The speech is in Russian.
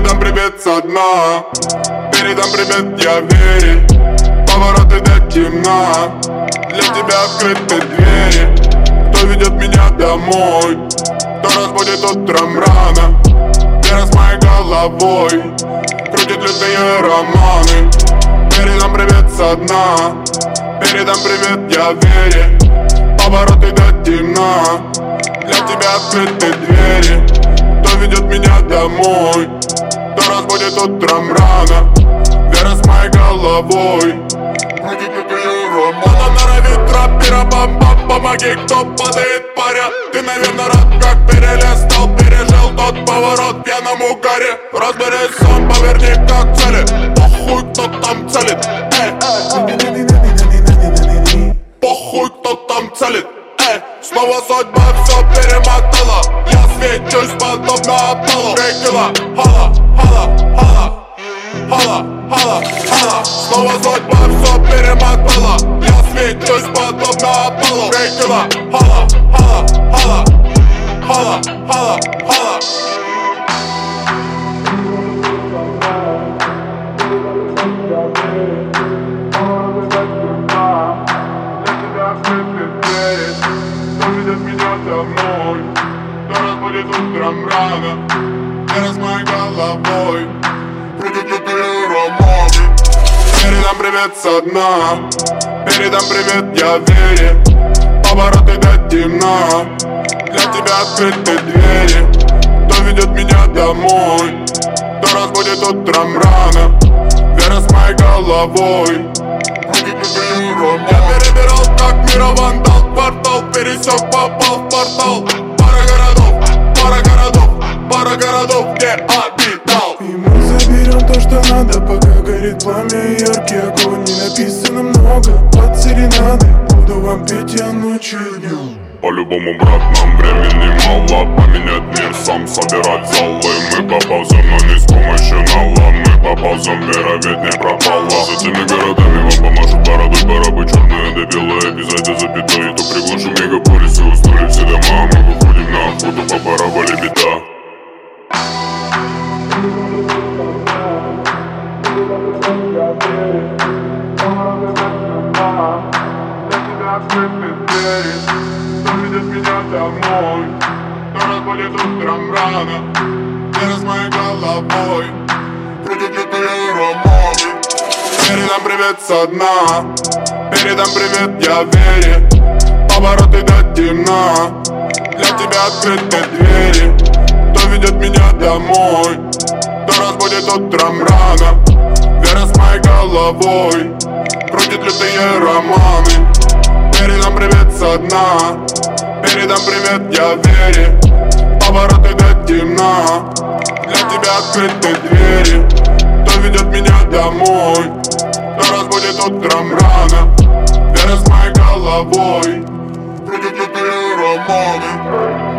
Передам привет со дна, передам привет я Вере. Повороты до темна, для тебя открыты двери. Кто ведет меня домой, кто разбудит утром рано. Вера с моей головой крутит лютые романы. Передам привет со дна, передам привет я Вере. Повороты до темна, для тебя открыты двери. Кто ведет меня домой, кто разбудит утром рано. Вера с моей головой крутит лютые романы. Она норовит рэпера, бам-бам, помоги, кто падает паря. Ты, наверное, рад, как перелистал, пережил тот поворот в пьяном угаре. Разберись сам, поверни как цели. Похуй, кто там целит, похуй, кто там целит, снова судьба все перемотала. Я свечусь подобно Аполло. Крикила, хала, хала, хала, хала, хала, хала. Снова судьба все перемотала. Я свечусь подобно Аполло. Крикила, хала, хала, хала, хала, хала, хала. Кто ведет меня домой, кто разбудит утром рано. Вера с моей головой крутит лютые романы. Передам привет со дна, передам привет я Вере. Повороты до темна, для тебя открыты двери. Кто ведет меня домой, кто разбудит утром рано. Вера с моей головой крутит лютые романы. Я перебирал как мировандал, квартал пересек, попал в портал. Пара городов, где обитал. И мы заберем то, что надо, пока горит пламя и яркий огонь. Не написано много под серенады, буду вам петь я ночью и днем. По-любому, брат, нам времени мало. Поменять мир, сам собирать залы. Мы поползем, но не с помощью нала. Мы поползем, вера ведь не пропала. За теми городами вам помашут бороду. Барабы черные да белые, без одежды запятой. То приглушим мегаполисы, устроили все дома. Мы выходим на охоту, по параболе беда. Кто ведет меня домой, кто разбудит утром рано. Вера с моей головой крутит лютые романы. Передам привет со дна, передам привет я Вере. Повороты до темна, для тебя открыты двери. Кто ведет меня домой, кто разбудит утром рано. Вера с моей головой крутит лютые романы. Передам привет со дна, передам привет я Вере. Повороты до темна, для тебя открыты двери. Кто ведет меня домой, кто разбудит утром рано. Вера с моей головой крутит лютые романы.